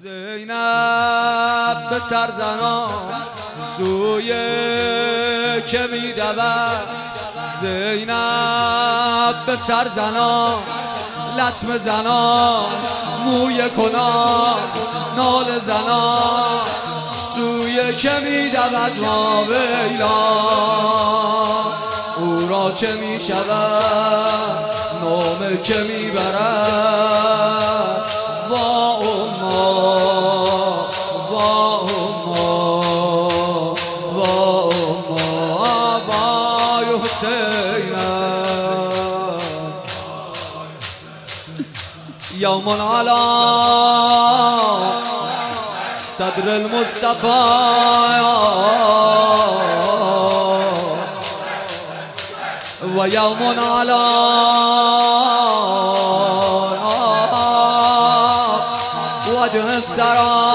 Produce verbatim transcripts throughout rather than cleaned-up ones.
زینب به سرزنان سوی که می دود، زینب به سرزنان لطمه زنان موی کنان نال زنان سوی که می دود ما ویلا او را چه می شود نامه که می برد وا اما وا اما وا اما وای حسینم یوم علی صدر المصطفى و یوم علی وجه السرا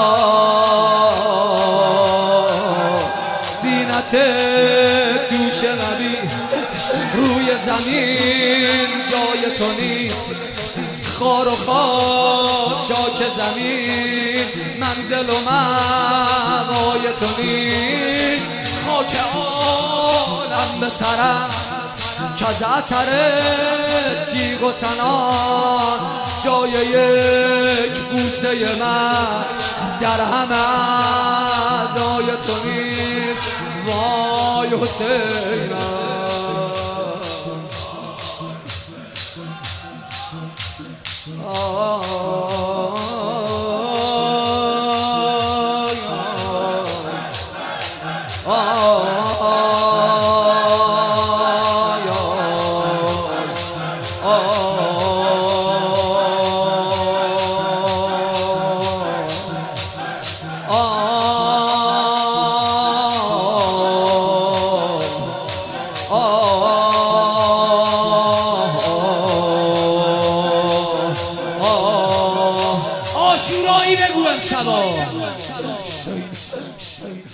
زینت دوش نبی روی زمین جای تو نیست، خار و خاشاک زمین منزل و مأوای تو نیست، خاک عالم به سرم کز اثر تیغ و سنان جای یک بوسه من در همه اعضای تو نیست وای حسینم آشورایی بگو امشبا